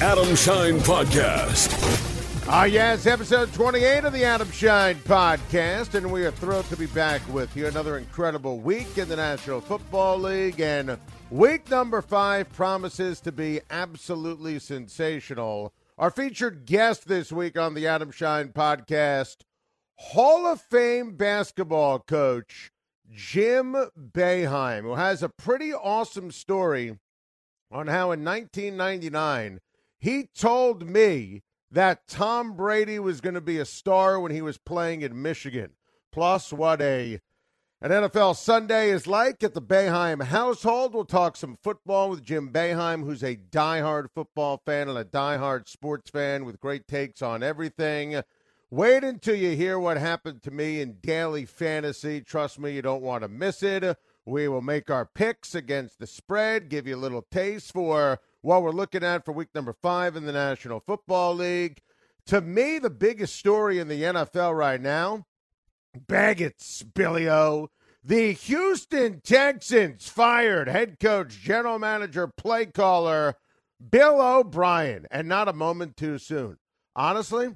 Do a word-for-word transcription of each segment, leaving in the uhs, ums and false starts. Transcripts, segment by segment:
Adam Shine Podcast. Ah, yes, episode twenty-eight of the Adam Shine Podcast, and we are thrilled to be back with you. Another incredible week in the National Football League, and week number five promises to be absolutely sensational. Our featured guest this week on the Adam Shine Podcast, Hall of Fame basketball coach Jim Boeheim, who has a pretty awesome story on how in nineteen ninety-nine he told me that Tom Brady was going to be a star when he was playing in Michigan. Plus, what a an N F L Sunday is like at the Boeheim household. We'll talk some football with Jim Boeheim, who's a diehard football fan and a diehard sports fan with great takes on everything. Wait until you hear what happened to me in daily fantasy. Trust me, you don't want to miss it. We will make our picks against the spread, give you a little taste for what we're looking at for week number five in the National Football League. To me, the biggest story in the N F L right now, Baggett's, Billy O. The Houston Texans fired head coach, general manager, play caller, Bill O'Brien, and not a moment too soon. Honestly,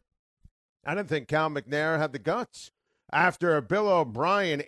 I didn't think Cal McNair had the guts after Bill O'Brien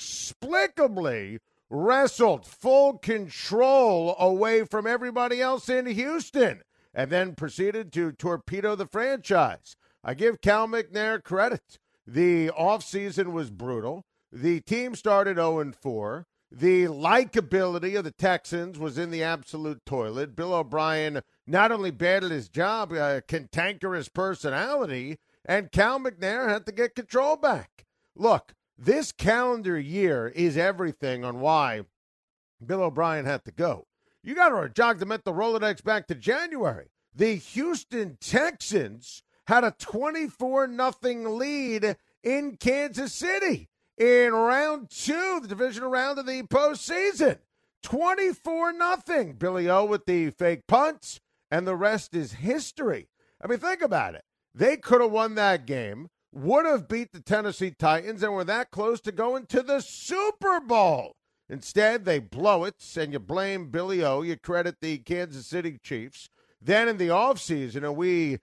inexplicably wrestled full control away from everybody else in Houston and then proceeded to torpedo the franchise. I give Cal McNair credit. The offseason was brutal. The team started oh and four. The likability of the Texans was in the absolute toilet. Bill O'Brien not only batted his job, a cantankerous personality, and Cal McNair had to get control back. Look, this calendar year is everything on why Bill O'Brien had to go. You got to jog the mental Rolodex back to January. The Houston Texans had a twenty-four nothing lead in Kansas City in round two, the divisional round of the postseason. twenty-four nothing. Billy O with the fake punts, and the rest is history. I mean, think about it. They could have won that game, would have beat the Tennessee Titans, and were that close to going to the Super Bowl. Instead, they blow it, and you blame Billy O. You credit the Kansas City Chiefs. Then in the offseason, we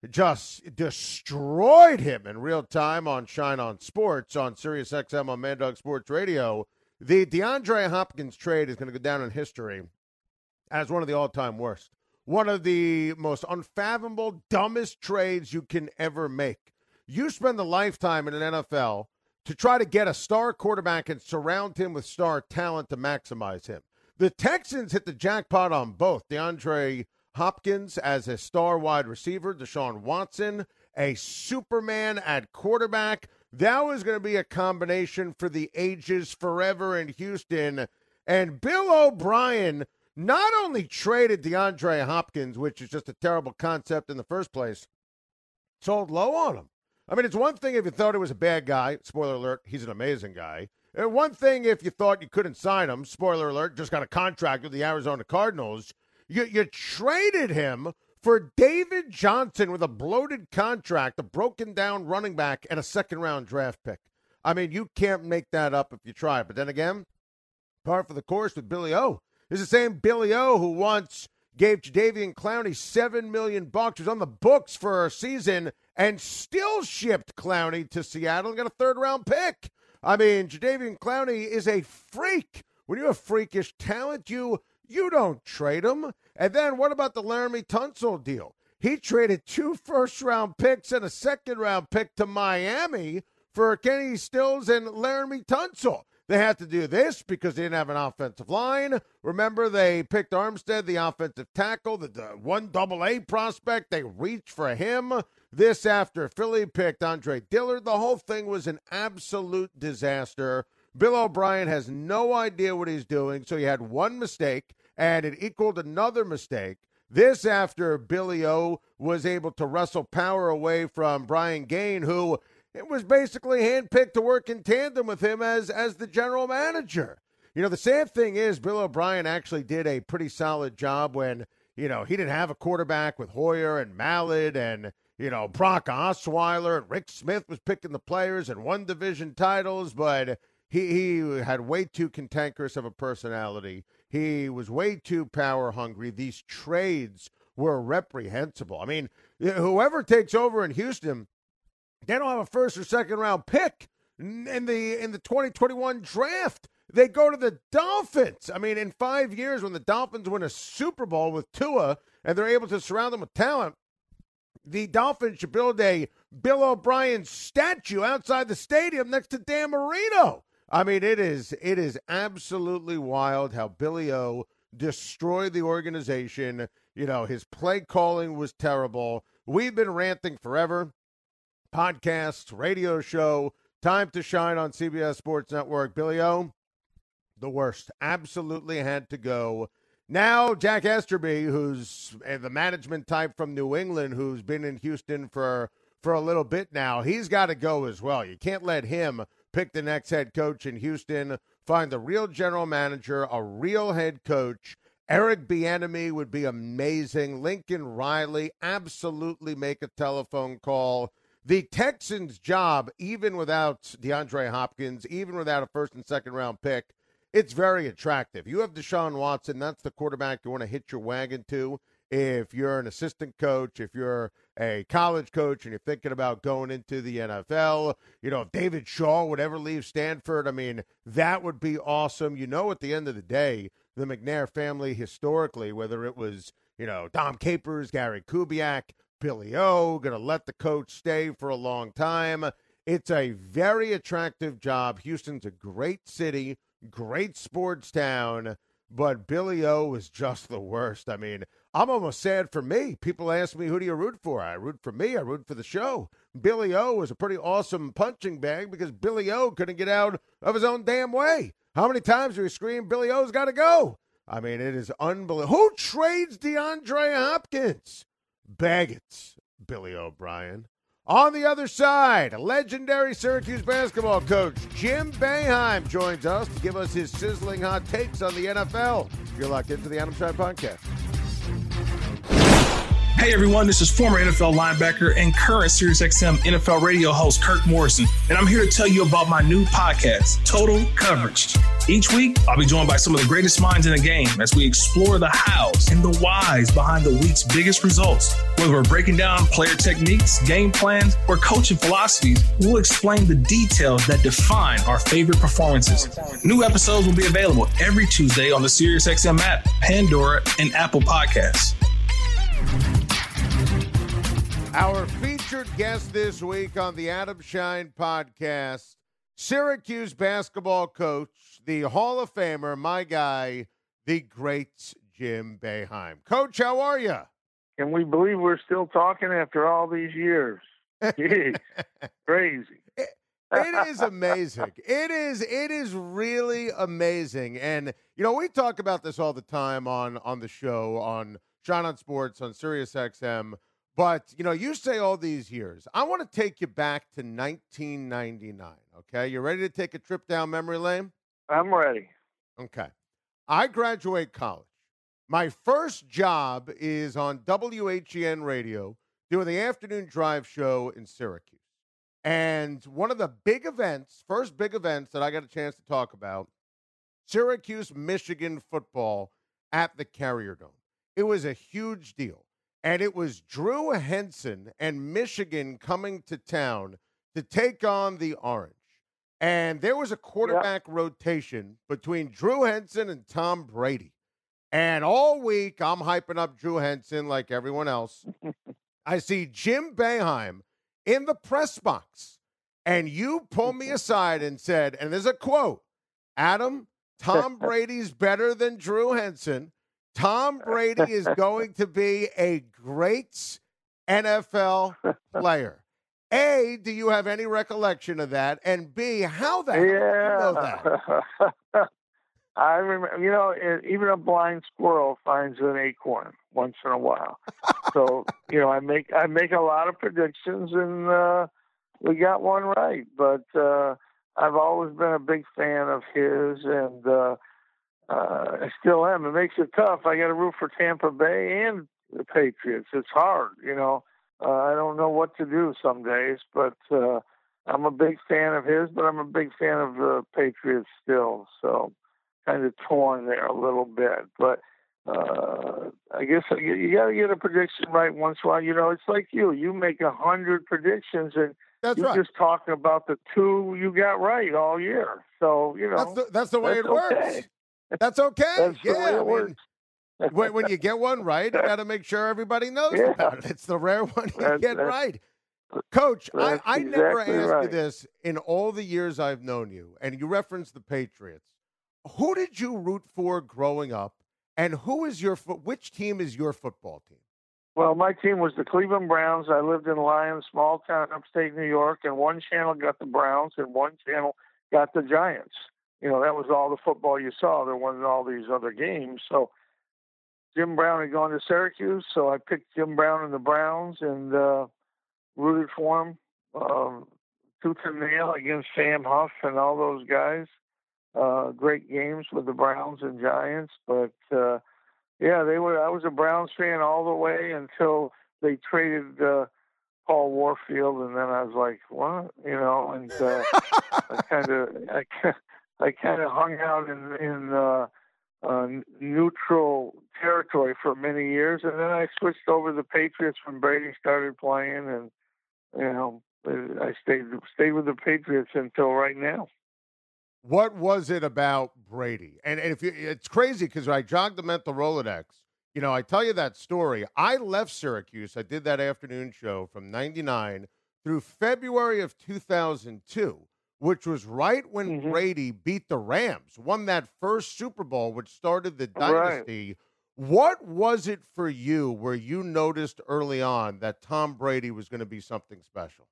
just destroyed him in real time on Shine on Sports on Sirius X M on Mad Dog Sports Radio. The DeAndre Hopkins trade is going to go down in history as one of the all-time worst. One of the most unfathomable, dumbest trades you can ever make. You spend a lifetime in an N F L to try to get a star quarterback and surround him with star talent to maximize him. The Texans hit the jackpot on both. DeAndre Hopkins as a star wide receiver, Deshaun Watson, a Superman at quarterback. That was going to be a combination for the ages forever in Houston. And Bill O'Brien not only traded DeAndre Hopkins, which is just a terrible concept in the first place, sold low on him. I mean, it's one thing if you thought he was a bad guy. Spoiler alert, he's an amazing guy. And one thing if you thought you couldn't sign him. Spoiler alert, just got a contract with the Arizona Cardinals. You, you traded him for David Johnson with a bloated contract, a broken-down running back, and a second-round draft pick. I mean, you can't make that up if you try. But then again, par for the course with Billy O. It's the same Billy O who once gave Jadeveon Clowney seven million dollars bucks, was on the books for a season, and still shipped Clowney to Seattle and got a third-round pick. I mean, Jadeveon Clowney is a freak. When you have freakish talent, you you don't trade him. And then what about the Laramie Tunsil deal? He traded two first-round picks and a second-round pick to Miami for Kenny Stills and Laramie Tunsil. They had to do this because they didn't have an offensive line. Remember, they picked Armstead, the offensive tackle, the, the one double A prospect. They reached for him. This after Philly picked Andre Dillard. The whole thing was an absolute disaster. Bill O'Brien has no idea what he's doing, so he had one mistake, and it equaled another mistake. This after Billy O was able to wrestle power away from Brian Gaine, who it was basically handpicked to work in tandem with him as, as the general manager. You know, the sad thing is Bill O'Brien actually did a pretty solid job when, you know, he didn't have a quarterback with Hoyer and Mallett and, you know, Brock Osweiler and Rick Smith was picking the players and won division titles, but he, he had way too cantankerous of a personality. He was way too power hungry. These trades were reprehensible. I mean, whoever takes over in Houston, they don't have a first or second round pick in the in the twenty twenty-one draft. They go to the Dolphins. I mean, in five years, when the Dolphins win a Super Bowl with Tua and they're able to surround them with talent, the Dolphins should build a Bill O'Brien statue outside the stadium next to Dan Marino. I mean, it is it is absolutely wild how Billy O destroyed the organization. You know, his play calling was terrible. We've been ranting forever. Podcasts, radio show, Time to Shine on C B S Sports Network. Billy O, the worst. Absolutely had to go. Now, Jack Esterby, who's the management type from New England, who's been in Houston for, for a little bit now, he's got to go as well. You can't let him pick the next head coach in Houston. Find the real general manager, a real head coach. Eric Bieniemy would be amazing. Lincoln Riley, absolutely make a telephone call. The Texans' job, even without DeAndre Hopkins, even without a first and second round pick, it's very attractive. You have Deshaun Watson. That's the quarterback you want to hit your wagon to. If you're an assistant coach, if you're a college coach and you're thinking about going into the N F L, you know, if David Shaw would ever leave Stanford, I mean, that would be awesome. You know, at the end of the day, the McNair family historically, whether it was, you know, Dom Capers, Gary Kubiak, Billy O, going to let the coach stay for a long time. It's a very attractive job. Houston's a great city, great sports town, but Billy O is just the worst. I mean, I'm almost sad for me. People ask me, who do you root for? I root for me. I root for the show. Billy O is a pretty awesome punching bag because Billy O couldn't get out of his own damn way. How many times do we scream, Billy O's got to go? I mean, it is unbelievable. Who trades DeAndre Hopkins? Baggett's Billy O'Brien. On the other side, legendary Syracuse basketball coach Jim Boeheim joins us to give us his sizzling hot takes on the N F L. You're locked into the Adam Shine Podcast. Hey everyone, this is former N F L linebacker and current SiriusXM N F L radio host Kirk Morrison, and I'm here to tell you about my new podcast, Total Coverage. Each week, I'll be joined by some of the greatest minds in the game as we explore the hows and the whys behind the week's biggest results. Whether we're breaking down player techniques, game plans, or coaching philosophies, we'll explain the details that define our favorite performances. New episodes will be available every Tuesday on the SiriusXM app, Pandora, and Apple Podcasts. Our featured guest this week on the Adam Shine Podcast, Syracuse basketball coach, the Hall of Famer, my guy, the great Jim Boeheim. Coach, how are you? Can we believe we're still talking after all these years? Jeez, crazy. It, it is amazing. It is. It is really amazing. And you know, we talk about this all the time on on the show on Shine on Sports on SiriusXM. But, you know, you say all these years. I want to take you back to nineteen ninety-nine, okay? You ready to take a trip down memory lane? I'm ready. Okay. I graduate college. My first job is on W H E N radio doing the afternoon drive show in Syracuse. And one of the big events, first big events that I got a chance to talk about, Syracuse, Michigan football at the Carrier Dome. It was a huge deal. And it was Drew Henson and Michigan coming to town to take on the Orange. And there was a quarterback yep. rotation between Drew Henson and Tom Brady. And all week, I'm hyping up Drew Henson like everyone else. I see Jim Boeheim in the press box. And you pulled me aside and said, and there's a quote, Adam, Tom Brady's better than Drew Henson. Tom Brady is going to be a great N F L player. A, do you have any recollection of that? And B, how the hell yeah. do you know that? I remember, you know, even a blind squirrel finds an acorn once in a while. So, you know, I make I make a lot of predictions, and uh, we got one right. But uh, I've always been a big fan of his, and uh, Uh, I still am. It makes it tough. I got to root for Tampa Bay and the Patriots. It's hard, you know. Uh, I don't know what to do some days, but uh, I'm a big fan of his, but I'm a big fan of the Patriots still. So kind of torn there a little bit. But uh, I guess you, you got to get a prediction right once in a while. You know, it's like you. You make a hundred predictions, and That's you're right. just talking about the two you got right all year. So, you know. That's the, that's the way that's it works. okay. That's okay. That's yeah, the way it I mean, works. when, when you get one right, you got to make sure everybody knows Yeah. about it. It's the rare one you That's- get that's- right. Coach, I, That's I never exactly asked you right. this in all the years I've known you, and you referenced the Patriots. Who did you root for growing up, and who is your fo- which team is your football team? Well, my team was the Cleveland Browns. I lived in Lyons, small town, upstate New York, and one channel got the Browns and one channel got the Giants. You know, that was all the football you saw. There wasn't all these other games. So Jim Brown had gone to Syracuse, so I picked Jim Brown and the Browns and uh, rooted for him um, tooth and nail against Sam Huff and all those guys. Uh, great games with the Browns and Giants, but uh, yeah, they were. I was a Browns fan all the way until they traded uh, Paul Warfield, and then I was like, "What?" You know, and uh, I kind of, I, I kind of hung out in in uh, uh, neutral territory for many years, and then I switched over to the Patriots when Brady started playing, and you know, I stayed stayed with the Patriots until right now. What was it about Brady? And, and if you, it's crazy because I jogged the mental Rolodex. You know, I tell you that story. I left Syracuse. I did that afternoon show from ninety-nine through February of two thousand two, which was right when Mm-hmm. Brady beat the Rams, won that first Super Bowl, which started the Right. dynasty. What was it for you where you noticed early on that Tom Brady was going to be something special?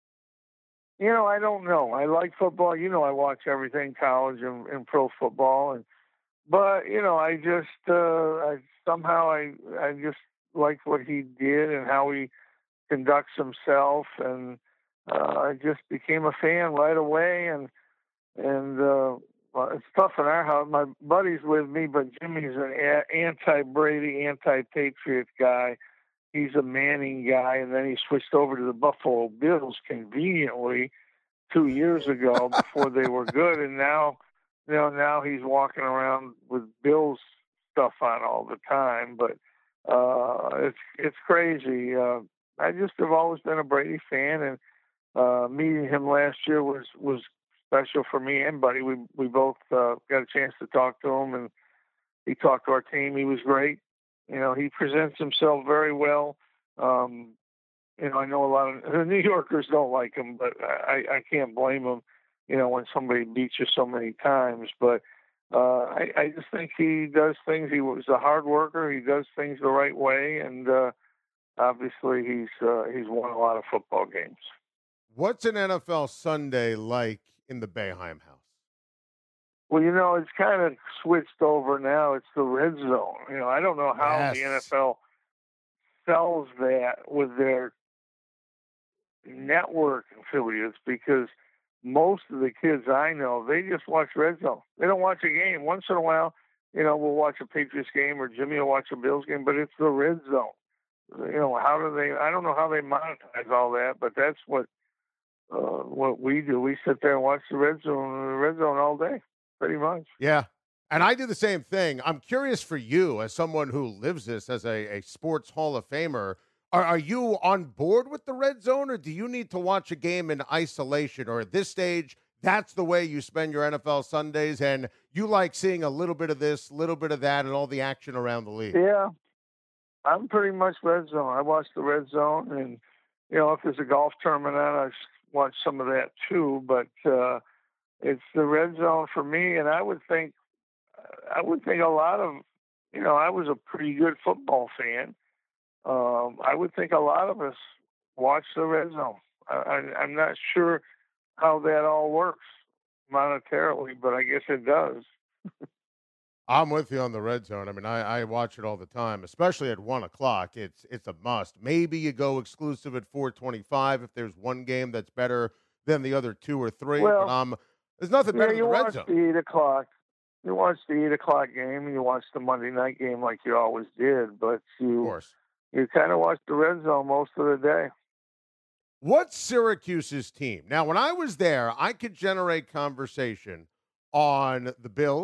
You know, I don't know. I like football. You know, I watch everything, college and, and pro football, and but you know, I just uh, I somehow I I just liked what he did and how he conducts himself, and uh, I just became a fan right away. And and uh, well, it's tough in our house. My buddy's with me, but Jimmy's an a- anti-Brady, anti-Patriot guy. He's a Manning guy, and then he switched over to the Buffalo Bills conveniently two years ago before they were good, and now, you know, now he's walking around with Bills stuff on all the time. But uh, it's it's crazy. Uh, I just have always been a Brady fan, and uh, meeting him last year was was special for me and Buddy. We we both uh, got a chance to talk to him, and he talked to our team. He was great. You know, he presents himself very well. Um, you know, I know a lot of the New Yorkers don't like him, but I, I can't blame them, you know, when somebody beats you so many times. But uh, I, I just think he does things. He was a hard worker. He does things the right way. And uh, obviously he's uh, he's won a lot of football games. What's an N F L Sunday like in the Boeheim house? Well, you know, it's kind of switched over now. It's the red zone. You know, I don't know how Yes. the N F L sells that with their network affiliates, because most of the kids I know, they just watch red zone. They don't watch a game. Once in a while, you know, we'll watch a Patriots game or Jimmy will watch a Bills game, but it's the red zone. You know, how do they, I don't know how they monetize all that, but that's what, uh, what we do. We sit there and watch the red zone, the red zone all day. Pretty much. Yeah. And I do the same thing. I'm curious for you, as someone who lives this as a, a sports Hall of Famer, are, are you on board with the red zone, or do you need to watch a game in isolation? Or at this stage, that's the way you spend your N F L Sundays, and you like seeing a little bit of this, a little bit of that, and all the action around the league? Yeah. I'm pretty much red zone. I watch the red zone, and, you know, if there's a golf tournament on, I watch some of that too, but, uh, it's the red zone for me, and I would think, I would think a lot of, you know, I was a pretty good football fan. Um, I would think a lot of us watch the red zone. I, I, I'm not sure how that all works monetarily, but I guess it does. I'm with you on the red zone. I mean, I, I watch it all the time, especially at one o'clock. It's it's a must. Maybe you go exclusive at four twenty-five if there's one game that's better than the other two or three. Well, but um, there's nothing Yeah, better you than the red watch zone. the eight o'clock. You watch the eight o'clock game, and you watch the Monday night game like you always did. But Of you course. you kind of watch the red zone most of the day. What's Syracuse's team? Now, when I was there, I could generate conversation on the Bills,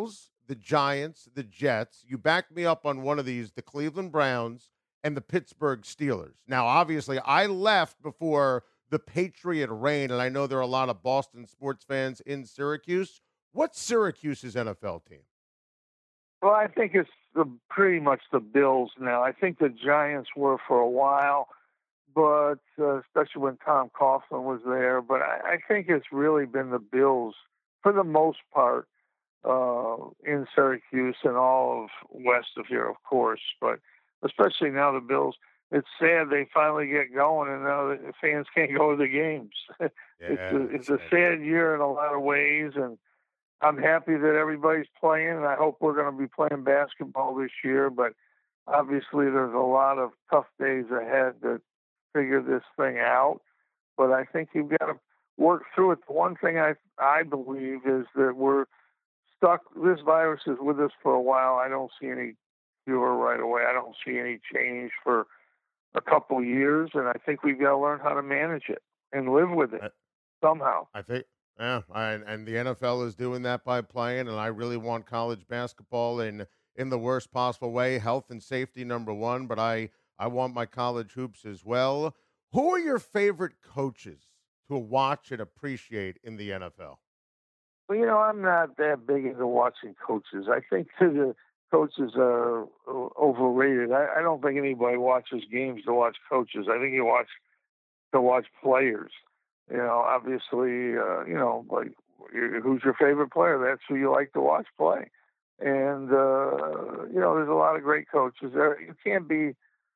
the Giants, the Jets. You backed me up on one of these, the Cleveland Browns and the Pittsburgh Steelers. Now, obviously, I left before the Patriot reign, and I know there are a lot of Boston sports fans in Syracuse. What's Syracuse's N F L team? Well, I think it's the, pretty much the Bills now. I think the Giants were for a while, but uh, especially when Tom Coughlin was there. But I, I think it's really been the Bills for the most part uh, in Syracuse and all of west of here, of course. But especially now the Bills, it's sad they finally get going, and now the fans can't go to the games. Yeah, it's a, it's a sad year in a lot of ways, and I'm happy that everybody's playing, and I hope we're going to be playing basketball this year. But obviously, there's a lot of tough days ahead to figure this thing out. But I think you've got to work through it. The one thing I I believe is that we're stuck. This virus is with us for a while. I don't see any cure right away. I don't see any change for a couple years, and I think we've got to learn how to manage it and live with it somehow. I think. Yeah, I, and the N F L is doing that by playing, and I really want college basketball in in the worst possible way. Health and safety, number one, but I, I want my college hoops as well. Who are your favorite coaches to watch and appreciate in the N F L? Well, you know, I'm not that big into watching coaches. I think the coaches are overrated. I, I don't think anybody watches games to watch coaches. I think you watch to watch players. You know, obviously, uh, you know, like, who's your favorite player? That's who you like to watch play. And, uh, you know, there's a lot of great coaches there. You can't be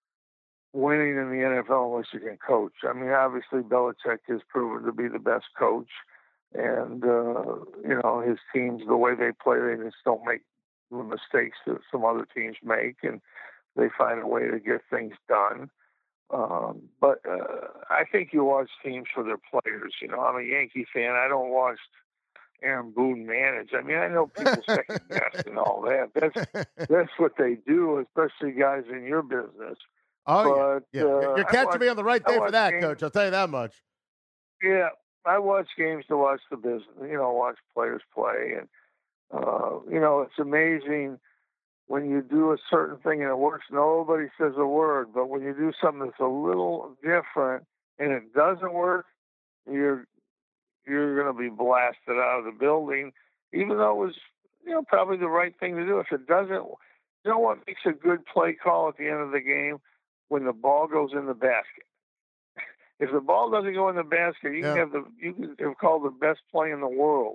winning in the N F L unless you can coach. I mean, obviously, Belichick has proven to be the best coach. And, uh, you know, his teams, the way they play, they just don't make the mistakes that some other teams make. And they find a way to get things done. Um, but uh, I think you watch teams for their players. You know, I'm a Yankee fan. I don't watch Aaron Boone manage. I mean, I know people second guess and all that. That's that's what they do, especially guys in your business. Oh, but, yeah. yeah. Uh, You're catching watch, me on the right day for that, games. Coach. I'll tell you that much. Yeah, I watch games to watch the business. You know, watch players play, and uh, you know, it's amazing. When you do a certain thing and it works, nobody says a word. But when you do something that's a little different and it doesn't work, you're you're going to be blasted out of the building, even though it was, you know, probably the right thing to do. If it doesn't, you know what makes a good play call at the end of the game? When the ball goes in the basket. If the ball doesn't go in the basket, you yeah. can have the you can have called the best play in the world.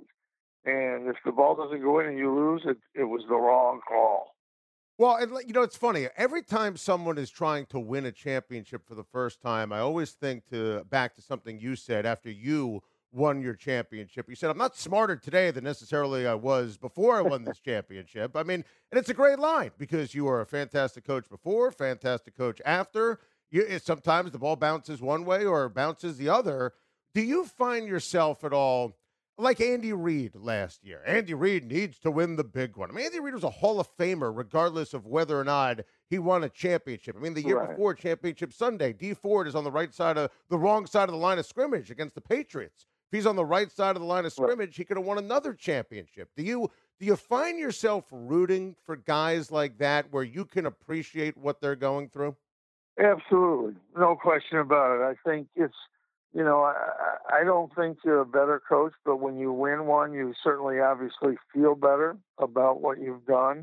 And if the ball doesn't go in and you lose, it it was the wrong call. Well, and, you know, it's funny. Every time someone is trying to win a championship for the first time, I always think to back to something you said after you won your championship. You said, I'm not smarter today than necessarily I was before I won this championship. I mean, and it's a great line because you were a fantastic coach before, fantastic coach after. You, sometimes the ball bounces one way or bounces the other. Do you find yourself at all like Andy Reid last year? Andy Reid needs to win the big one. I mean, Andy Reid was a Hall of Famer regardless of whether or not he won a championship. I mean, the year right. before Championship Sunday, Dee Ford is on the right side of the wrong side of the line of scrimmage against the Patriots. If he's on the right side of the line of scrimmage, he could have won another championship. Do you do you find yourself rooting for guys like that where you can appreciate what they're going through? Absolutely. No question about it. I think it's, you know, I, I don't think you're a better coach, but when you win one, you certainly obviously feel better about what you've done.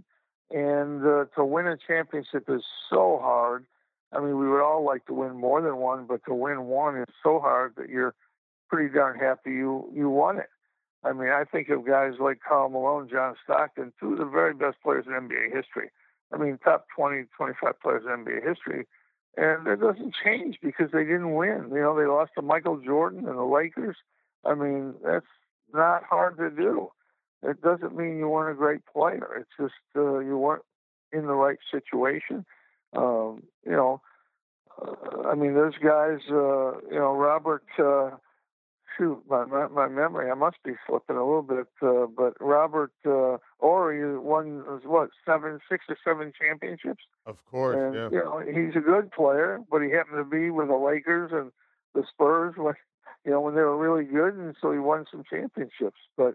And uh, to win a championship is so hard. I mean, we would all like to win more than one, but to win one is so hard that you're pretty darn happy you, you won it. I mean, I think of guys like Karl Malone, John Stockton, two of the very best players in N B A history. I mean, top twenty, twenty-five players in N B A history. And it doesn't change because they didn't win. You know, they lost to Michael Jordan and the Lakers. I mean, that's not hard to do. It doesn't mean you weren't a great player. It's just uh, you weren't in the right situation. Um, you know, uh, I mean, there's guys, uh, you know, Robert, uh, shoot, my, my, my memory, I must be slipping a little bit, uh, but Robert uh, Horry won, what, seven, six or seven championships? Of course, and, yeah. You know, he's a good player, but he happened to be with the Lakers and the Spurs when, you know, when they were really good, and so he won some championships. But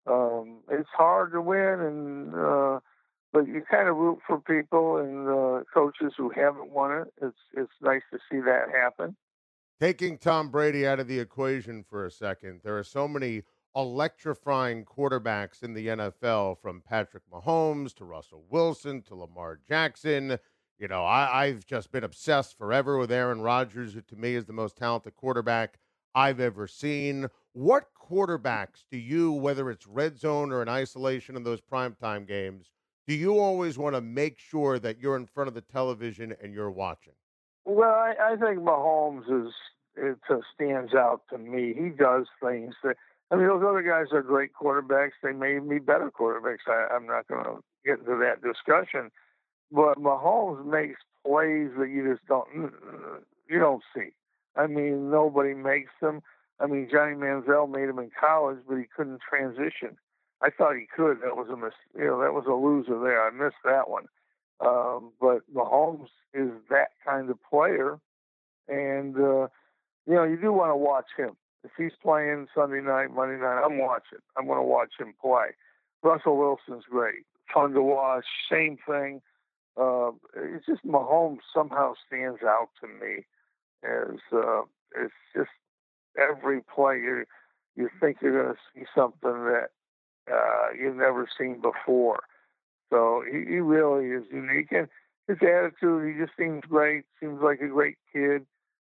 Um, it's hard to win, and uh, but you kind of root for people and uh, coaches who haven't won it. It's it's nice to see that happen. Taking Tom Brady out of the equation for a second, there are so many electrifying quarterbacks in the N F L, from Patrick Mahomes to Russell Wilson to Lamar Jackson. You know, I, I've just been obsessed forever with Aaron Rodgers, who to me is the most talented quarterback I've ever seen. What quarterbacks do you, whether it's red zone or in isolation in those primetime games, do you always want to make sure that you're in front of the television and you're watching? Well, I, I think Mahomes is it uh, stands out to me. He does things that I mean, those other guys are great quarterbacks. They may be better quarterbacks. I, I'm not going to get into that discussion, but Mahomes makes plays that you just don't you don't see. I mean, nobody makes them. I mean, Johnny Manziel made him in college, but he couldn't transition. I thought he could. That was a mis- you know that was a loser there. I missed that one. Um, but Mahomes is that kind of player, and uh, you know you do want to watch him. If he's playing Sunday night, Monday night, I'm watching. I'm going to watch him play. Russell Wilson's great, fun to watch. Same thing. Uh, it's just Mahomes somehow stands out to me as uh, it's just every play you you think you're going to see something that uh, you've never seen before. So he, he really is unique, and his attitude, he just seems great. Seems like a great kid.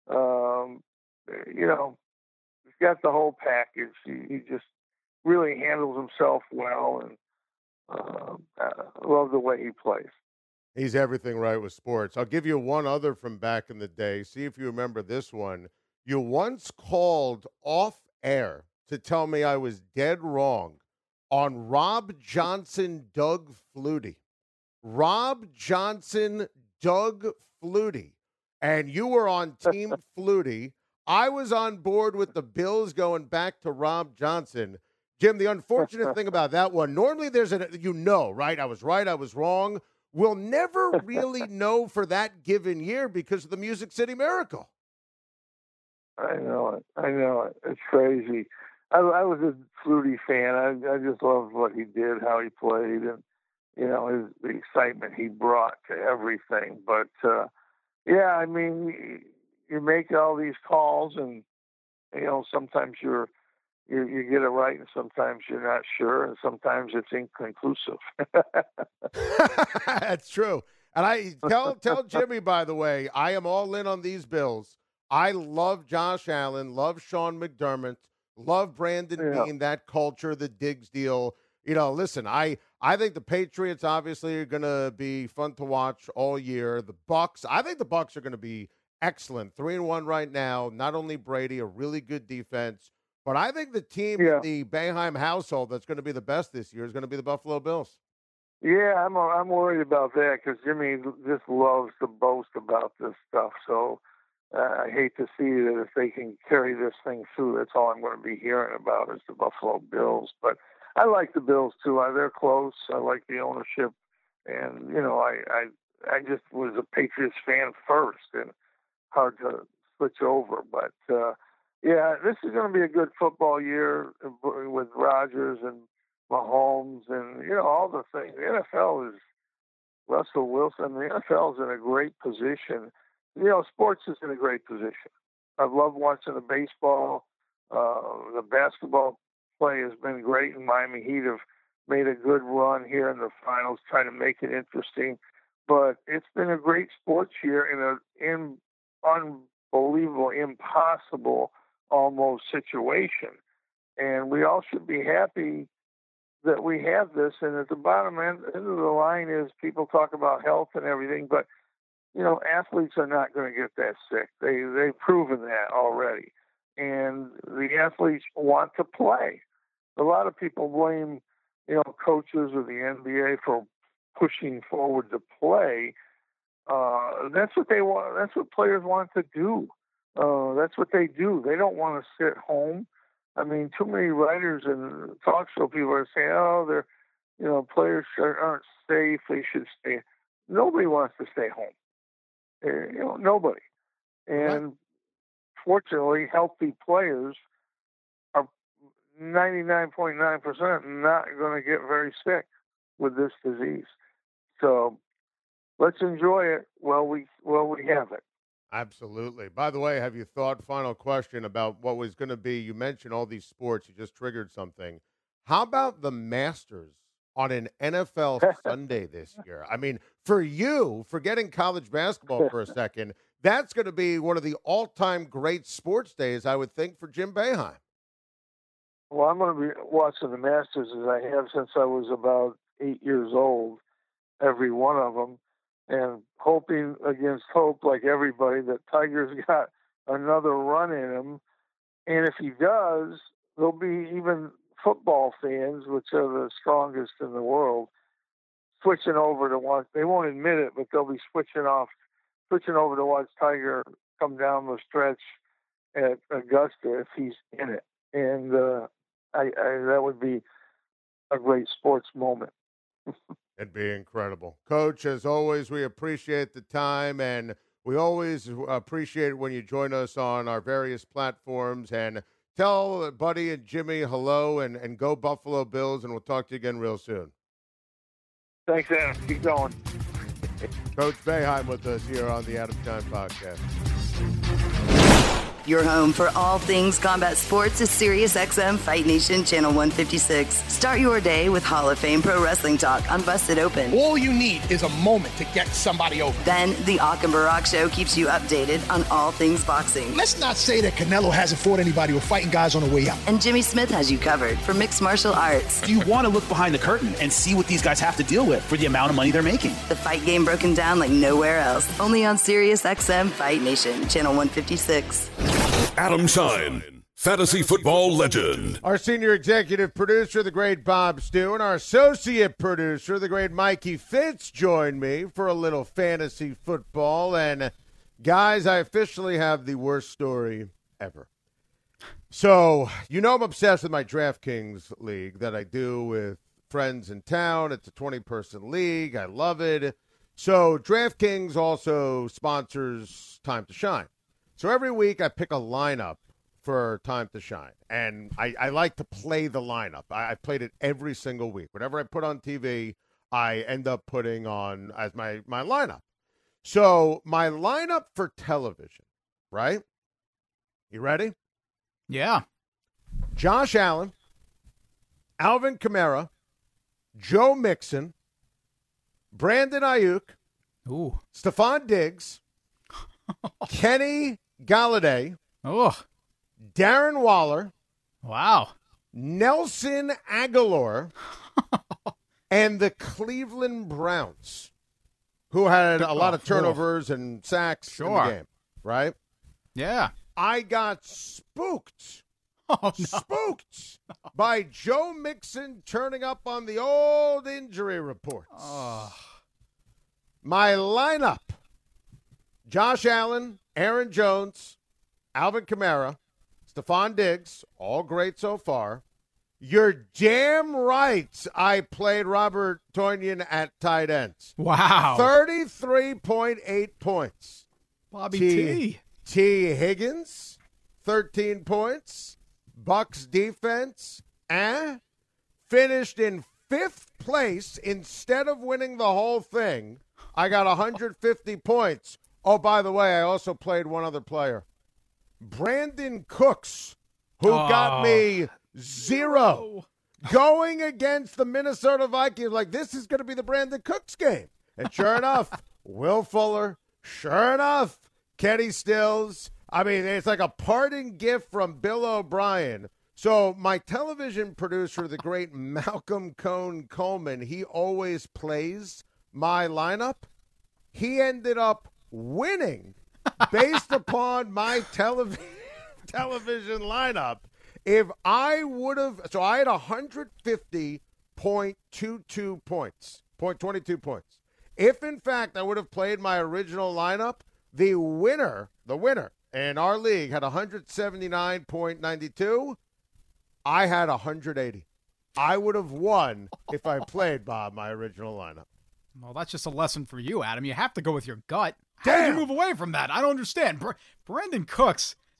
Um, you know, he's got the whole package. He, he just really handles himself well, and uh, I love the way he plays. He's everything right with sports. I'll give you one other from back in the day. See if you remember this one. You once called off air to tell me I was dead wrong on Rob Johnson, Doug Flutie. Rob Johnson, Doug Flutie. And you were on Team Flutie. I was on board with the Bills going back to Rob Johnson. Jim, the unfortunate thing about that one, normally there's a, you know, right? I was right, I was wrong. We'll never really know for that given year because of the Music City Miracle. I know it. I know it. It's crazy. I, I was a Flutie fan. I, I just loved what he did, how he played, and you know his the excitement he brought to everything. But uh, yeah, I mean, you make all these calls, and you know sometimes you're you, you get it right, and sometimes you're not sure, and sometimes it's inconclusive. That's true. And I tell tell Jimmy, by the way, I am all in on these Bills. I love Josh Allen, love Sean McDermott, love Brandon yeah. Beane, that culture, the Diggs deal. You know, listen, I, I think the Patriots obviously are going to be fun to watch all year. The Bucks, I think the Bucks are going to be excellent. Three and one right now. Not only Brady, a really good defense, but I think the team yeah. in the Boeheim household that's going to be the best this year is going to be the Buffalo Bills. Yeah, I'm I'm worried about that because Jimmy just loves to boast about this stuff. So. Uh, I hate to see that if they can carry this thing through, that's all I'm going to be hearing about is the Buffalo Bills. But I like the Bills too. I, they're close. I like the ownership, and you know, I, I I just was a Patriots fan first, and hard to switch over. But uh, yeah, this is going to be a good football year with Rodgers and Mahomes, and you know all the things. The N F L is Russell Wilson. The N F L is in a great position. You know, sports is in a great position. I've loved watching the baseball. Uh, the basketball play has been great, and Miami Heat have made a good run here in the finals, trying to make it interesting. But it's been a great sports year in an in, unbelievable, impossible, almost situation. And we all should be happy that we have this. And at the bottom end, end of the line is people talk about health and everything, but you know, athletes are not going to get that sick. They, they've proven that already. And the athletes want to play. A lot of people blame, you know, coaches or the N B A for pushing forward to play. Uh, that's what they want. That's what players want to do. Uh, that's what they do. They don't want to sit home. I mean, too many writers and talk show people are saying, oh, they're, you know, players aren't safe. They should stay. Nobody wants to stay home. You know, nobody. And right. Fortunately, healthy players are ninety-nine point nine percent not going to get very sick with this disease. So let's enjoy it while we while we have it. Absolutely. By the way, have you thought, final question, about what was going to be, you mentioned all these sports, you just triggered something. How about the Masters on an N F L Sunday this year? I mean, for you, forgetting college basketball for a second, that's going to be one of the all-time great sports days, I would think, for Jim Boeheim. Well, I'm going to be watching the Masters as I have since I was about eight years old, every one of them, and hoping against hope, like everybody, that Tiger's got another run in him. And if he does, there'll be even football fans, which are the strongest in the world, switching over to watch. They won't admit it, but they'll be switching off, switching over to watch Tiger come down the stretch at Augusta if he's in it. And uh, I, I, that would be a great sports moment. It'd be incredible. Coach, as always, we appreciate the time, and we always appreciate it when you join us on our various platforms. And tell Buddy and Jimmy hello, and, and go Buffalo Bills, and we'll talk to you again real soon. Thanks, Adam. Keep going. Coach Boeheim with us here on the Adam Shine Podcast. Your home for all things combat sports is SiriusXM Fight Nation Channel one fifty-six. Start your day with Hall of Fame Pro Wrestling Talk on Busted Open. All you need is a moment to get somebody over. Then the Ak and Barak Show keeps you updated on all things boxing. Let's not say that Canelo hasn't fought anybody. We're fighting guys on the way out. And Jimmy Smith has you covered for mixed martial arts. You want to look behind the curtain and see what these guys have to deal with for the amount of money they're making. The fight game broken down like nowhere else. Only on SiriusXM Fight Nation Channel one fifty-six. Adam Shine, fantasy football legend. Our senior executive producer, the great Bob Stew, and our associate producer, the great Mikey Fitz, join me for a little fantasy football. And, guys, I officially have the worst story ever. So, you know I'm obsessed with my DraftKings league that I do with friends in town. It's a twenty-person league. I love it. So, DraftKings also sponsors Time to Shine. So every week I pick a lineup for Time to Shine, and I, I like to play the lineup. I, I played it every single week. Whatever I put on T V, I end up putting on as my, my lineup. So my lineup for television, right? You ready? Yeah. Josh Allen, Alvin Kamara, Joe Mixon, Brandon Ayuk, Ooh. Stephon Diggs, Kenny Galladay, Oh. Darren Waller, Wow. Nelson Aguilar, and the Cleveland Browns, who had a lot of turnovers and sacks Sure. in the game, right? Yeah. I got spooked, Oh, no. spooked by Joe Mixon turning up on the old injury reports. Oh. My lineup, Josh Allen, Aaron Jones, Alvin Kamara, Stephon Diggs, all great so far. You're damn right I played Robert Tonyan at tight ends. Wow. thirty-three point eight points. Bobby T. T. T. Higgins, thirteen points. Bucks defense, eh? Finished in fifth place instead of winning the whole thing. I got one hundred fifty points. Oh, by the way, I also played one other player. Brandon Cooks, who Oh. got me zero. Going against the Minnesota Vikings. Like, this is going to be the Brandon Cooks game. And sure enough, Will Fuller. Sure enough, Kenny Stills. I mean, it's like a parting gift from Bill O'Brien. So my television producer, the great Malcolm Cone Coleman, he always plays my lineup. He ended up winning based upon my telev- television lineup. If I would have, so I had one hundred fifty point two two points, point twenty-two points. If, in fact, I would have played my original lineup, the winner, the winner in our league had one hundred seventy-nine point nine two. I had one hundred eighty. I would have won if I played, Bob, my original lineup. Well, that's just a lesson for you, Adam. You have to go with your gut. How Damn. did you move away from that? I don't understand. Br- Brandon Cooks,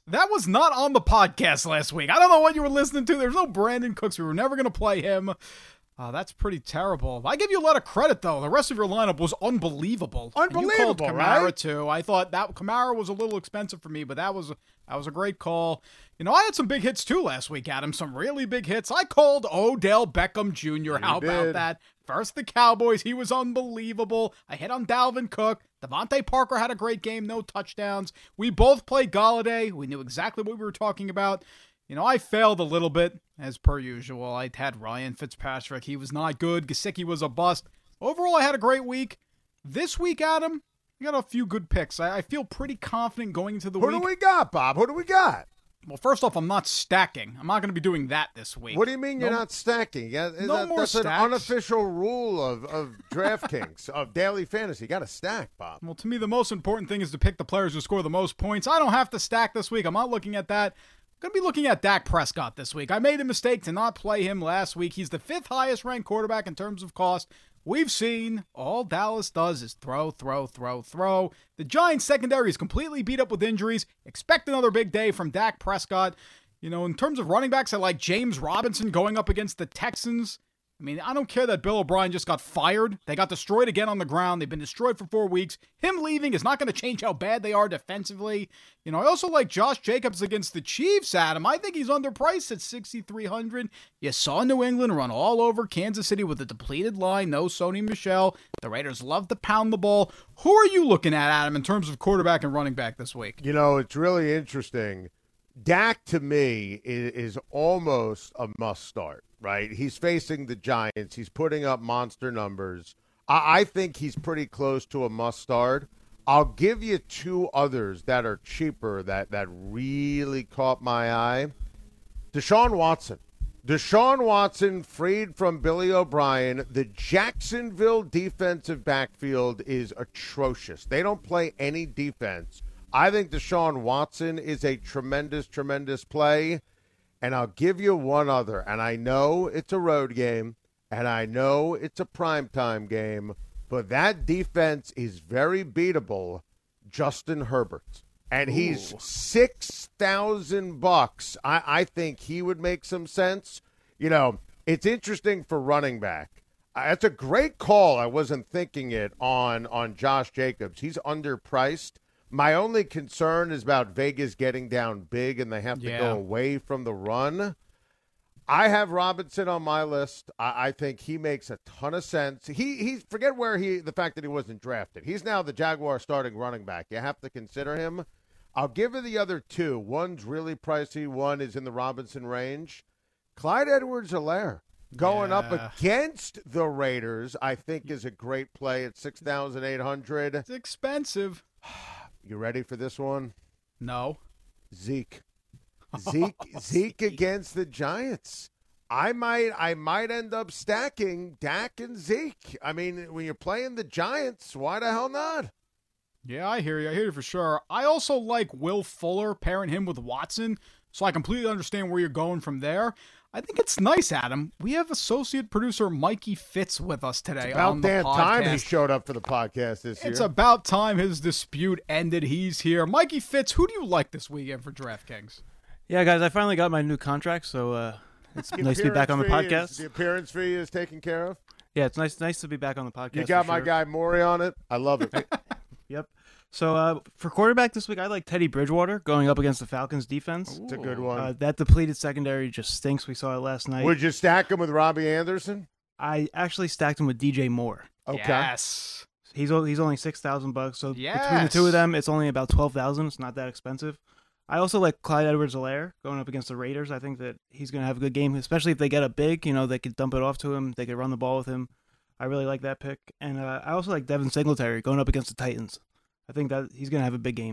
That was not on the podcast last week. I don't know what you were listening to. There's no Brandon Cooks. We were never going to play him. Uh, that's pretty terrible. I give you a lot of credit, though. The rest of your lineup was unbelievable. Unbelievable, and you called Kamara, right? too. I thought that Kamara was a little expensive for me, but that was, that was a great call. You know, I had some big hits, too, last week, Adam. Some really big hits. I called Odell Beckham Junior You How about did. that? First, the Cowboys. He was unbelievable. I hit on Dalvin Cook. Devontae Parker had a great game. No touchdowns. We both played Galladay. We knew exactly what we were talking about. You know, I failed a little bit, as per usual. I had Ryan Fitzpatrick. He was not good. Gesicki was a bust. Overall, I had a great week. This week, Adam, we got a few good picks. I, I feel pretty confident going into the Who week. do we got, Bob? Who do we got? Well, first off, I'm not stacking. I'm not going to be doing that this week. What do you mean you're No- not stacking? Yeah, no that, more that's an stacks. unofficial rule of, of DraftKings, of daily fantasy. You got to stack, Bob. Well, to me, the most important thing is to pick the players who score the most points. I don't have to stack this week. I'm not looking at that. I'm going to be looking at Dak Prescott this week. I made a mistake to not play him last week. He's the fifth highest ranked quarterback in terms of cost. We've seen all Dallas does is throw, throw, throw, throw. The Giants secondary is completely beat up with injuries. Expect another big day from Dak Prescott. You know, in terms of running backs, I like James Robinson going up against the Texans. I mean, I don't care that Bill O'Brien just got fired. They got destroyed again on the ground. They've been destroyed for four weeks. Him leaving is not going to change how bad they are defensively. You know, I also like Josh Jacobs against the Chiefs, Adam. I think he's underpriced at sixty-three hundred. You saw New England run all over Kansas City with a depleted line. No Sony Michel. The Raiders love to pound the ball. Who are you looking at, Adam, in terms of quarterback and running back this week? You know, it's really interesting. Dak, to me, is, is almost a must start, right? He's facing the Giants. He's putting up monster numbers. I, I think he's pretty close to a must start. I'll give you two others that are cheaper that, that really caught my eye. Deshaun Watson. Deshaun Watson freed from Billy O'Brien. The Jacksonville defensive backfield is atrocious. They don't play any defense. I think Deshaun Watson is a tremendous, tremendous play. And I'll give you one other. And I know it's a road game, and I know it's a primetime game, but that defense is very beatable. Justin Herbert. And he's Ooh. six thousand bucks. I, I think he would make some sense. You know, it's interesting for running back. Uh, That's a great call. I wasn't thinking it on, on Josh Jacobs. He's underpriced. My only concern is about Vegas getting down big and they have to Yeah. go away from the run. I have Robinson on my list. I, I think he makes a ton of sense. He he forget where he the fact that he wasn't drafted. He's now the Jaguar starting running back. You have to consider him. I'll give you the other two. One's really pricey. One is in the Robinson range. Clyde Edwards-Helaire going up Yeah. against the Raiders, I think, is a great play at six thousand eight hundred. It's expensive. You ready for this one? No. Zeke. Zeke Zeke against the Giants. I might I might end up stacking Dak and Zeke. I mean, when you're playing the Giants, why the hell not? Yeah, I hear you. I hear you for sure. I also like Will Fuller, pairing him with Watson, so I completely understand where you're going from there. I think it's nice, Adam. We have associate producer Mikey Fitz with us today About on the damn podcast. time he showed up for the podcast this It's year. about time his dispute ended. He's here. Mikey Fitz, who do you like this weekend for DraftKings? Yeah, guys, I finally got my new contract, so uh, it's The nice to be back on the appearance fee podcast. is- the appearance fee is taken care of. Yeah, it's nice nice to be back on the podcast. You got for my sure. guy Maury on it. I love it. Yep. So uh, for quarterback this week, I like Teddy Bridgewater going up against the Falcons defense. It's a good one. Uh, that depleted secondary just stinks. We saw it last night. Would you stack him with Robbie Anderson? I actually stacked him with D J Moore. Okay. Yes. He's o- he's only six thousand bucks. So between the Yes. two of them, it's only about twelve thousand. It's not that expensive. I also like Clyde Edwards-Helaire going up against the Raiders. I think that he's going to have a good game, especially if they get up big. You know, they could dump it off to him. They could run the ball with him. I really like that pick. And uh, I also like Devin Singletary going up against the Titans. I think that he's going to have a big game.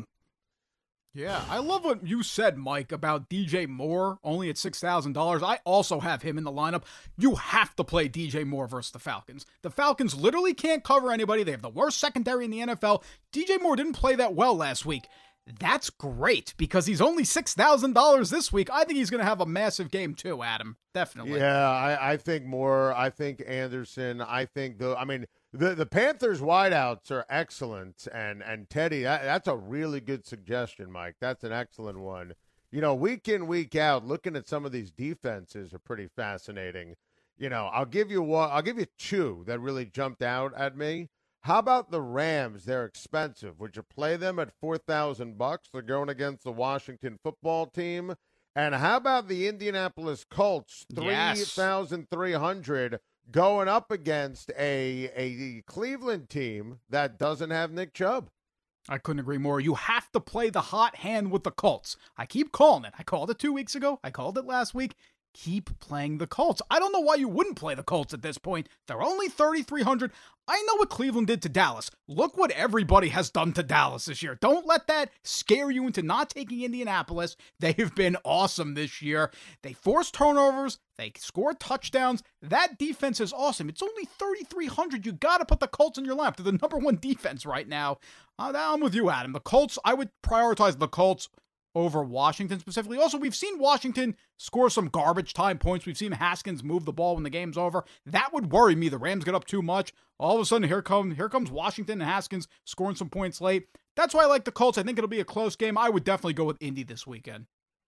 Yeah, I love what you said, Mike, about D J Moore only at six thousand dollars. I also have him in the lineup. You have to play D J Moore versus the Falcons. The Falcons literally can't cover anybody. They have the worst secondary in the N F L. D J Moore didn't play that well last week. That's great because he's only six thousand dollars this week. I think he's going to have a massive game too, Adam. Definitely. Yeah, I, I think more. I think Anderson. I think the. I mean, the the Panthers wideouts are excellent, and and Teddy. That, that's a really good suggestion, Mike. That's an excellent one. you know, week in, week out, looking at some of these defenses are pretty fascinating. You know, I'll give you one, I'll give you two that really jumped out at me. How about the Rams? They're expensive. Would you play them at four thousand bucks? They're going against the Washington football team. And how about the Indianapolis Colts? three thousand three hundred dollars going up against a a Cleveland team that doesn't have Nick Chubb. I couldn't agree more. You have to play the hot hand with the Colts. I keep calling it. I called it two weeks ago. I called it last week. Keep playing the Colts. I don't know why you wouldn't play the Colts at this point. They're only thirty-three hundred. I know what Cleveland did to Dallas. Look what everybody has done to Dallas this year. Don't let that scare you into not taking Indianapolis. They have been awesome this year. They force turnovers. They score touchdowns. That defense is awesome. It's only thirty-three hundred. You got to put the Colts in your lineup. They're the number one defense right now. Uh, I'm with you, Adam. The Colts, I would prioritize the Colts over Washington specifically. Also, we've seen Washington score some garbage time points. We've seen Haskins move the ball when the game's over. That would worry me. The Rams get up too much. All of a sudden, here come here comes Washington and Haskins scoring some points late. That's why I like the Colts. I think it'll be a close game. I would definitely go with Indy this weekend.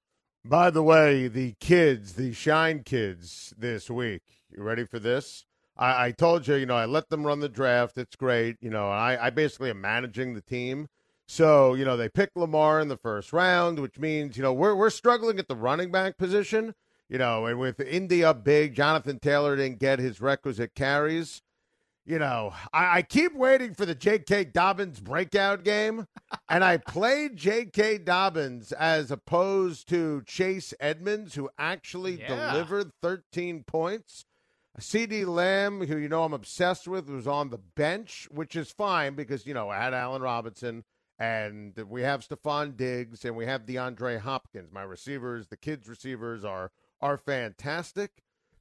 By the way, the kids, the Shine kids this week, you ready for this? I, I told you, you know, I let them run the draft. It's great. You know, I, I basically am managing the team. So, you know, they picked Lamar in the first round, which means, you know, we're we're struggling at the running back position, you know, and with Indy up big, Jonathan Taylor didn't get his requisite carries. You know, I, I keep waiting for the J K. Dobbins breakout game, and I played J K. Dobbins as opposed to Chase Edmonds, who actually Yeah. delivered thirteen points. CeeDee Lamb, who you know I'm obsessed with, was on the bench, which is fine because, you know, I had Allen Robinson. And we have Stephon Diggs, and we have DeAndre Hopkins. My receivers, the kids' receivers, are are fantastic.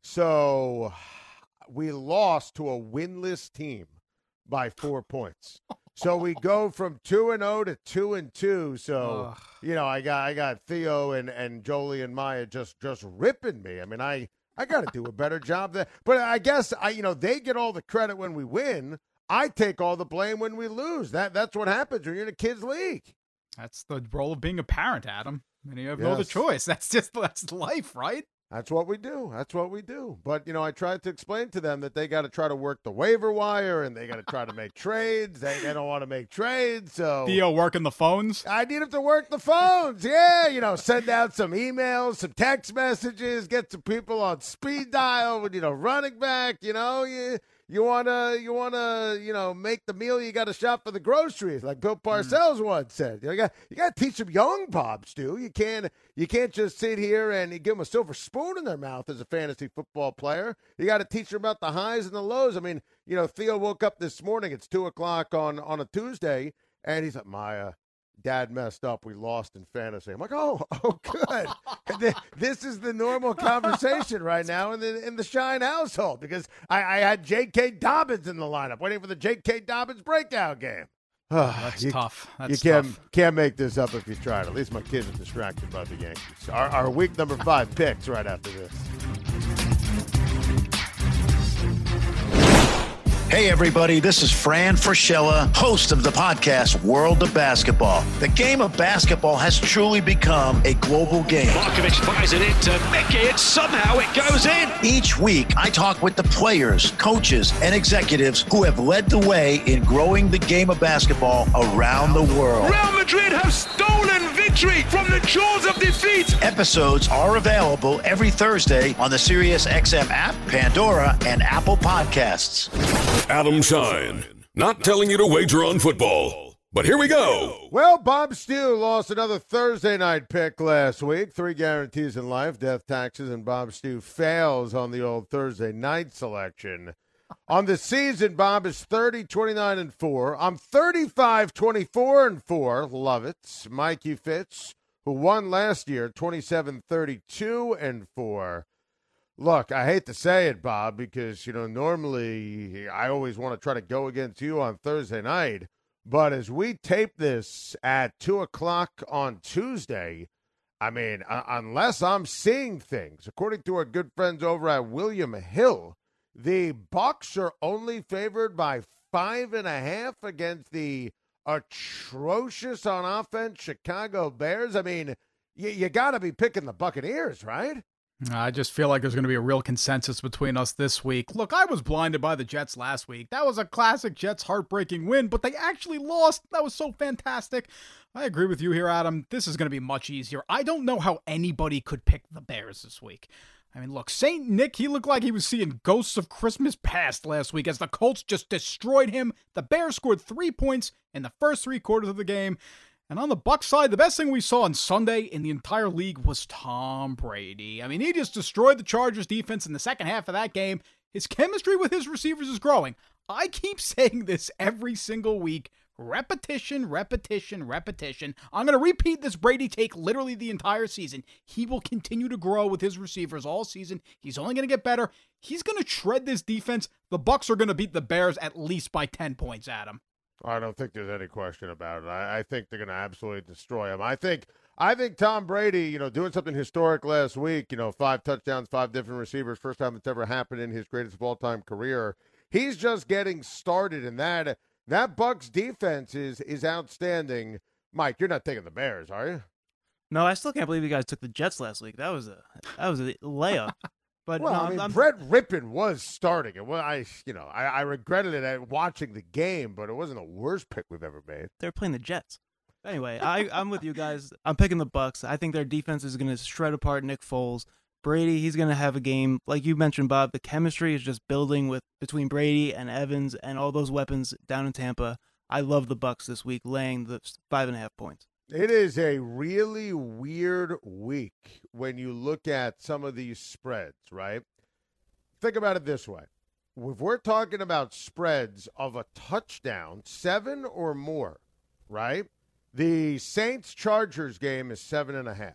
So we lost to a winless team by four points. So we go from two and zero to two and two. So Ugh. you know, I got I got Theo and and Jolie and Maya just just ripping me. I mean, I I got to do a better job there. But I guess I you know they get all the credit when we win. I take all the blame when we lose. That That's what happens when you're in a kids' league. That's the role of being a parent, Adam. I mean, you have no other Yes. choice. That's just that's life, right? That's what we do. That's what we do. But, you know, I tried to explain to them that they got to try to work the waiver wire and they got to try to make trades. They, they don't want to make trades. So Theo working the phones. I need them to work the phones. Yeah, you know, send out some emails, some text messages, get some people on speed dial with, you know, running back, you know, you You wanna, you wanna, you know, make the meal. You got to shop for the groceries, like Bill Parcells mm. once said. You got, you got to teach them young pops, Stu. You can't, you can't just sit here and give them a silver spoon in their mouth as a fantasy football player. You got to teach them about the highs and the lows. I mean, you know, Theo woke up this morning. It's two o'clock on on a Tuesday, and he's like, Maya, Dad messed up. We lost in fantasy. I'm like, oh, oh, good. This is the normal conversation right now in the in the Shine household because I, I had J K. Dobbins in the lineup, waiting for the J K. Dobbins breakout game. That's you, tough. That's you can't tough. can't make this up if you try it. At least my kids are distracted by the Yankees. Our, our week number five picks right after this. Hey, everybody, this is Fran Fraschilla, host of the podcast World of Basketball. The game of basketball has truly become a global game. Markovic fires it into Mickey, and somehow it goes in. Each week, I talk with the players, coaches, and executives who have led the way in growing the game of basketball around the world. Real Madrid have stolen victory from the jaws of defeat. Episodes are available every Thursday on the SiriusXM app, Pandora, and Apple Podcasts. Adam Shine, not telling you to wager on football, but here we go. Well, Bob Stew lost another Thursday night pick last week. Three guarantees in life, death, taxes, and Bob Stew fails on the old Thursday night selection. On the season, Bob is thirty, twenty-nine, and four. I'm thirty-five, twenty-four, and four. Love it. Mikey Fitz, who won last year, twenty-seven, thirty-two, and four. Look, I hate to say it, Bob, because, you know, normally I always want to try to go against you on Thursday night. But as we tape this at two o'clock on Tuesday, I mean, uh, unless I'm seeing things, according to our good friends over at William Hill, the Bucks are only favored by five and a half against the atrocious on offense Chicago Bears. I mean, you, you got to be picking the Buccaneers, right? I just feel like there's going to be a real consensus between us this week. Look, I was blinded by the Jets last week. That was a classic Jets heartbreaking win, but they actually lost. That was so fantastic. I agree with you here, Adam. This is going to be much easier. I don't know how anybody could pick the Bears this week. I mean, look, Saint Nick, he looked like he was seeing ghosts of Christmas past last week as the Colts just destroyed him. The Bears scored three points in the first three quarters of the game. And on the Bucs side, the best thing we saw on Sunday in the entire league was Tom Brady. I mean, he just destroyed the Chargers defense in the second half of that game. His chemistry with his receivers is growing. I keep saying this every single week. Repetition, repetition, repetition. I'm going to repeat this Brady take literally the entire season. He will continue to grow with his receivers all season. He's only going to get better. He's going to shred this defense. The Bucs are going to beat the Bears at least by ten points, Adam. I don't think there's any question about it. I, I think they're going to absolutely destroy him. I think I think Tom Brady, you know, doing something historic last week, you know, five touchdowns, five different receivers, first time it's ever happened in his greatest of all-time career. He's just getting started, and that that Bucs defense is is outstanding. Mike, you're not taking the Bears, are you? No, I still can't believe you guys took the Jets last week. That was a that was a layup. But well, no, I mean, I'm, Brett Rippon was starting it. Well, I, you know, I, I regretted it at watching the game, but it wasn't the worst pick we've ever made. They're playing the Jets. Anyway, I, I'm with you guys. I'm picking the Bucs. I think their defense is going to shred apart Nick Foles. Brady, he's going to have a game like you mentioned, Bob. The chemistry is just building with between Brady and Evans and all those weapons down in Tampa. I love the Bucs this week, laying the five and a half points. It is a really weird week when you look at some of these spreads, right? Think about it this way. If we're talking about spreads of a touchdown, seven or more, right? The Saints-Chargers game is seven and a half.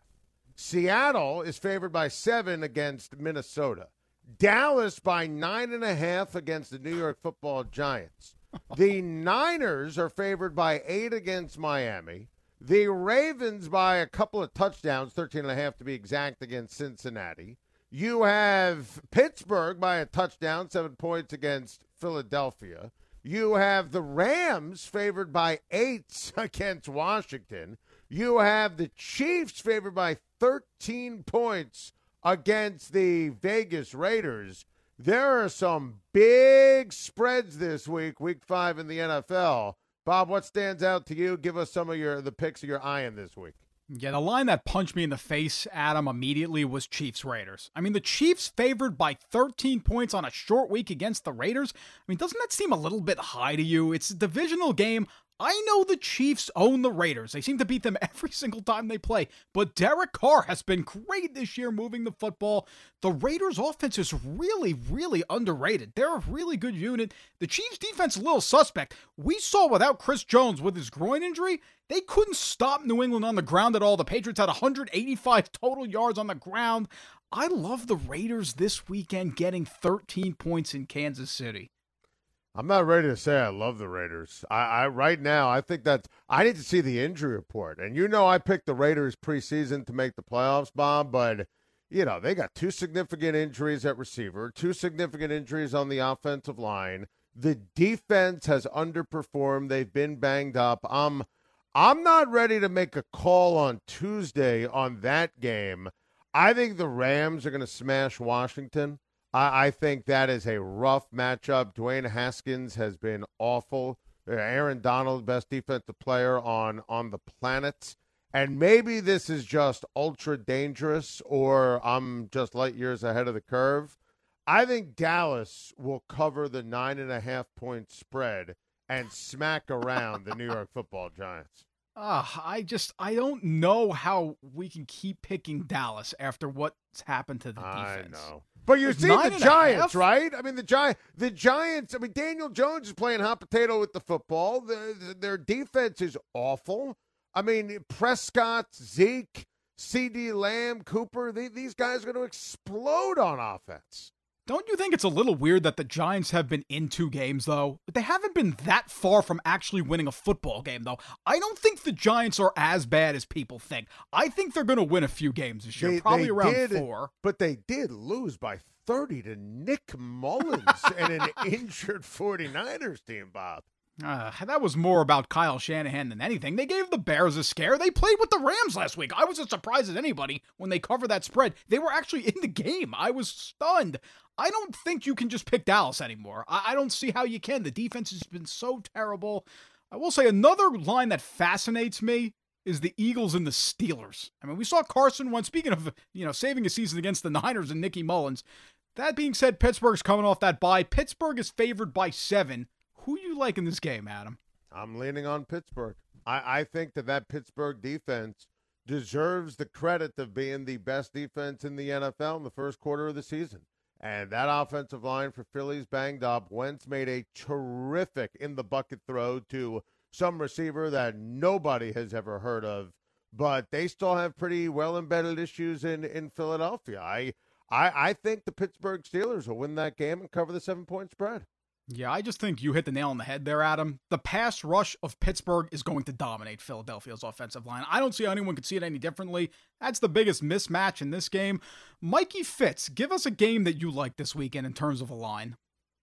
Seattle is favored by seven against Minnesota. Dallas by nine and a half against the New York Football Giants. The Niners are favored by eight against Miami. The Ravens by a couple of touchdowns, thirteen and a half to be exact, against Cincinnati. You have Pittsburgh by a touchdown, seven points against Philadelphia. You have the Rams favored by eight against Washington. You have the Chiefs favored by thirteen points against the Vegas Raiders. There are some big spreads this week, week five in the N F L. Bob, what stands out to you? Give us some of your the picks you're eyeing this week. Yeah, the line that punched me in the face, Adam, immediately was Chiefs-Raiders. I mean, the Chiefs favored by thirteen points on a short week against the Raiders. I mean, doesn't that seem a little bit high to you? It's a divisional game. I know the Chiefs own the Raiders. They seem to beat them every single time they play. But Derek Carr has been great this year moving the football. The Raiders' offense is really, really underrated. They're a really good unit. The Chiefs' defense is a little suspect. We saw without Chris Jones with his groin injury, they couldn't stop New England on the ground at all. The Patriots had one hundred eighty-five total yards on the ground. I love the Raiders this weekend getting thirteen points in Kansas City. I'm not ready to say I love the Raiders. I, I right now, I think that I need to see the injury report. And you know I picked the Raiders preseason to make the playoffs, Bob, but, you know, they got two significant injuries at receiver, two significant injuries on the offensive line. The defense has underperformed. They've been banged up. I'm, I'm not ready to make a call on Tuesday on that game. I think the Rams are going to smash Washington. I think that is a rough matchup. Dwayne Haskins has been awful. Aaron Donald, best defensive player on, on the planet. And maybe this is just ultra dangerous or I'm just light years ahead of the curve. I think Dallas will cover the nine and a half point spread and smack around the New York Football Giants. Uh, I just, I don't know how we can keep picking Dallas after what's happened to the defense. I know. But you Like see nine the and a Giants, half? right? I mean, the Gi- the Giants, I mean, Daniel Jones is playing hot potato with the football. The, the, their defense is awful. I mean, Prescott, Zeke, C D Lamb, Cooper, they, these guys are going to explode on offense. Don't you think it's a little weird that the Giants have been in two games, though? But they haven't been that far from actually winning a football game, though. I don't think the Giants are as bad as people think. I think they're going to win a few games this year, They- probably they around did, four. But they did lose by thirty to Nick Mullins and an injured 49ers team, Bob. Uh, that was more about Kyle Shanahan than anything. They gave the Bears a scare. They played with the Rams last week. I was as surprised as anybody when they covered that spread. They were actually in the game. I was stunned. I don't think you can just pick Dallas anymore. I, I don't see how you can. The defense has been so terrible. I will say another line that fascinates me is the Eagles and the Steelers. I mean, we saw Carson Wentz, speaking of, you know, saving a season against the Niners and Nicky Mullins. That being said, Pittsburgh's coming off that bye. Pittsburgh is favored by seven. Who you like in this game, Adam? I'm leaning on Pittsburgh. I, I think that that Pittsburgh defense deserves the credit of being the best defense in the N F L in the first quarter of the season. And that offensive line for Philly's banged up. Wentz made a terrific in-the-bucket throw to some receiver that nobody has ever heard of. But they still have pretty well-embedded issues in, in Philadelphia. I, I I think the Pittsburgh Steelers will win that game and cover the seven-point spread. Yeah, I just think you hit the nail on the head there, Adam. The pass rush of Pittsburgh is going to dominate Philadelphia's offensive line. I don't see how anyone could see it any differently. That's the biggest mismatch in this game. Mikey Fitz, give us a game that you like this weekend in terms of a line.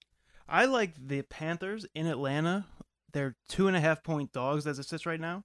I like the Panthers in Atlanta. They're two and a half point dogs as it sits right now.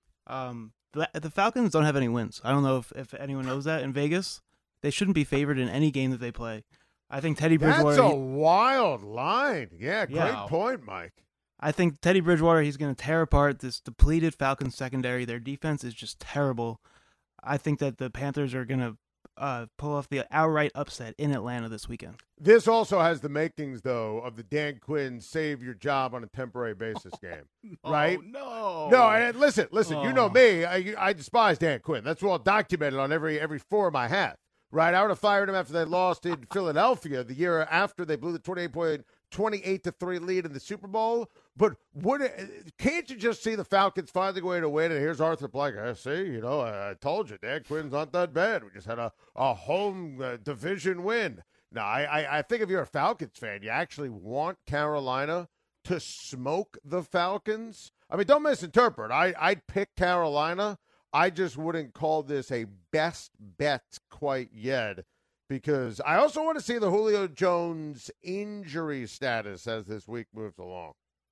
Um, the, the Falcons don't have any wins. I don't know if, if anyone knows that in Vegas. They shouldn't be favored in any game that they play. I think Teddy Bridgewater... That's a wild line. Yeah, great yeah. point, Mike. I think Teddy Bridgewater, he's going to tear apart this depleted Falcons secondary. Their defense is just terrible. I think that the Panthers are going to uh, pull off the outright upset in Atlanta this weekend. This also has the makings, though, of the Dan Quinn save your job on a temporary basis game, oh, right? No, no. And listen, listen. Oh. You know me. I, I despise Dan Quinn. That's well documented on every every forum I have. Right, I would have fired him after they lost in Philadelphia the year after they blew the twenty-eight point twenty-eight to three lead in the Super Bowl. But would it, can't you just see the Falcons finally going to win? And here's Arthur Blank. I see, you know, I, I told you, Dan Quinn's not that bad. We just had a, a home uh, division win. Now, I, I, I think if you're a Falcons fan, you actually want Carolina to smoke the Falcons. I mean, don't misinterpret. I, I'd pick Carolina. I just wouldn't call this a best bet quite yet because I also want to see the Julio Jones injury status as this week moves along.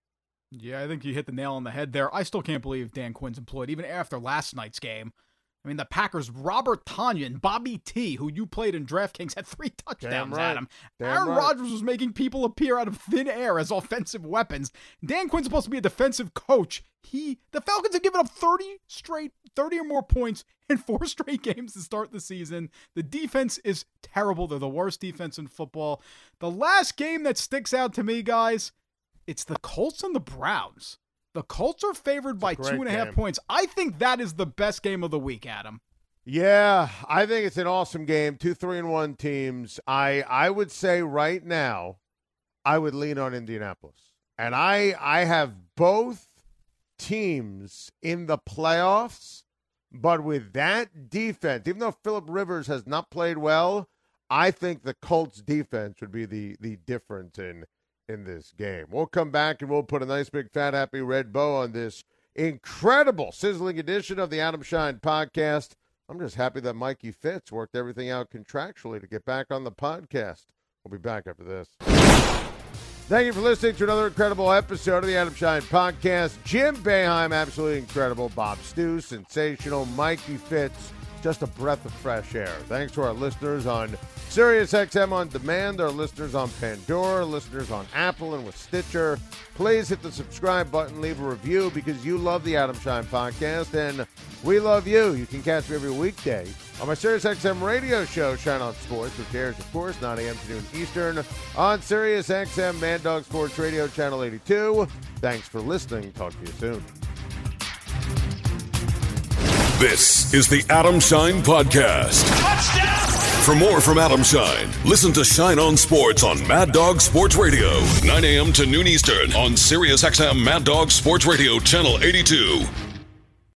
Yeah, I think you hit the nail on the head there. I still can't believe Dan Quinn's employed, even after last night's game. I mean, the Packers, Robert Tonyan, Bobby T, who you played in DraftKings, had three touchdowns, right. Adam. Damn Aaron right. Rodgers was making people appear out of thin air as offensive weapons. Dan Quinn's supposed to be a defensive coach. He, the Falcons have given up thirty straight, thirty or more points in four straight games to start the season. The defense is terrible. They're the worst defense in football. The last game that sticks out to me, guys, it's the Colts and the Browns. The Colts are favored by two and a half game. points. I think that is the best game of the week, Adam. Yeah, I think it's an awesome game. Two, three, and one teams. I I would say right now, I would lean on Indianapolis, and I I have both teams in the playoffs. But with that defense, even though Phillip Rivers has not played well, I think the Colts defense would be the the difference in. in this game. We'll come back and we'll put a nice big fat happy red bow on this incredible sizzling edition of the Adam Shine podcast. I'm just happy that Mikey Fitz worked everything out contractually to get back on the podcast. We'll be back after this. Thank you for listening to another incredible episode of the Adam Shine podcast. Jim Boeheim, absolutely incredible. Bob Stu, sensational. Mikey Fitz, just a breath of fresh air. Thanks to our listeners on SiriusXM On Demand, our listeners on Pandora, listeners on Apple and with Stitcher. Please hit the subscribe button, leave a review because you love the Adam Shine podcast and we love you. You can catch me every weekday on my SiriusXM radio show, Shine On Sports, which airs, of course, nine a.m. to noon Eastern on SiriusXM Mad Dog Sports Radio, Channel eighty-two. Thanks for listening. Talk to you soon. This is the Adam Shine Podcast. Touchdown! For more from Adam Shine, listen to Shine On Sports on Mad Dog Sports Radio, nine a.m. to noon Eastern on SiriusXM Mad Dog Sports Radio, Channel eighty-two.